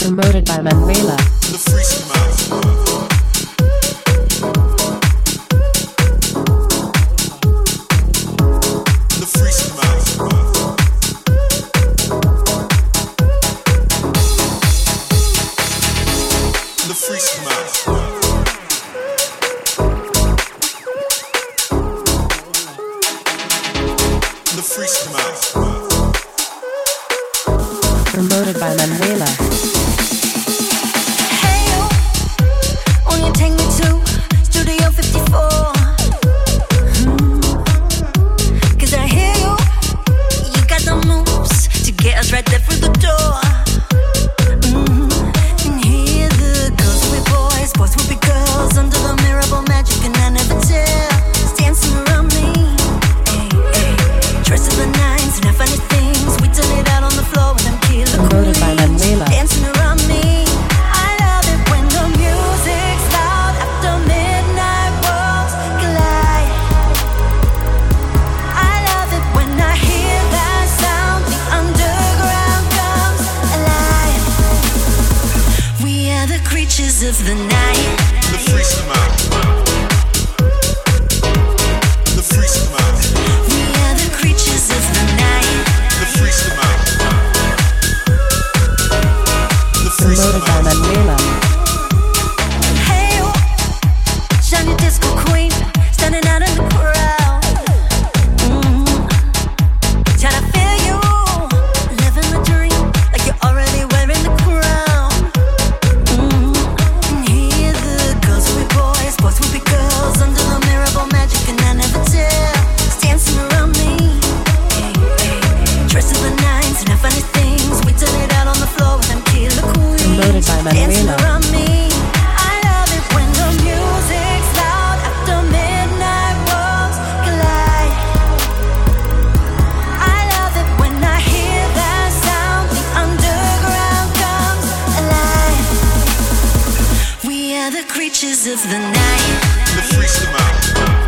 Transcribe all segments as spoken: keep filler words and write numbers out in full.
Promoted by Manuela. The Freaky Mouth. Promoted by Manuela. Hey you, won't you take me to Studio fifty-four? Hmm. Cause I hear you, you got the moves to get us right there through the door. Mm. And hear the girls will be boys, boys will be girls, under the mirable magic and I never tell. Dancing around me, hey, hey. Dressed in the nines and I funny things, we turn it out on the floor with them killer Promoted by Manuela. dancing around me. I love it when the music's loud after midnight worlds collide. I love it when I hear that sound, the underground comes alive. We are the creatures of the night. The Freaky Mouth. The Freaky Mouth. We are the creatures of the night. The Freaky Mouth. Promoted by Manuela. Hey you, shiny disco queen, standing out in the crowd. Mm-hmm. Trying to feel you, living the dream like you're already wearing the crown. Mm-hmm. And hear the girls will be boys, boys will be girls, under the mirable magic and I never tell. It's dancing around me, hey, hey. Dressed in the nines and I funny things, we turn it out on the floor with them killer queens. Promoted by Dancing Manuela. around me. I love it when the music's loud after midnight worlds collide. I love it when I hear that sound, the underground comes alive. We are the creatures of the night. The Freaky Mouth.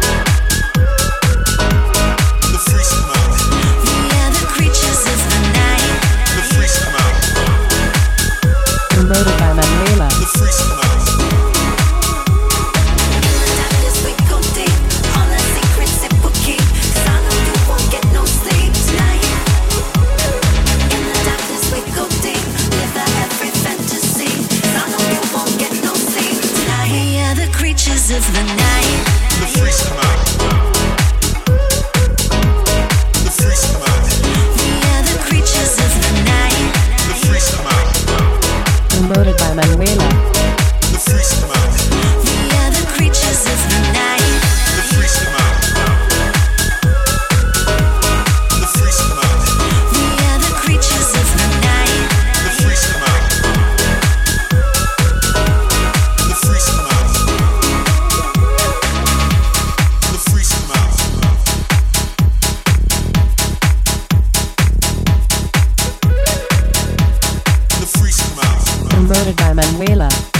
The Freaky Mouth. We are the creatures of the night. The Freaky Mouth. Promoted by Manuela. The Freaky Mouth. Darkness we go deep, all the secrets it will keep. 'Cause I know you won't get no sleep tonight. In the darkness we go deep, live out every fantasy. 'Cause I know you won't get no sleep tonight. We are the creatures of the night. The Freaky Mouth. The Freaky Mouth. We are the creatures of the night. The Freaky Mouth. Promoted by Manuela. The Freaky Mouth. We are the creatures of the night. The Freaky Mouth. The Freaky Mouth. We are the creatures of the night. The Freaky Mouth. The Freaky Mouth. The Freaky Mouth. The Freaky Mouth. Promoted by Manuela.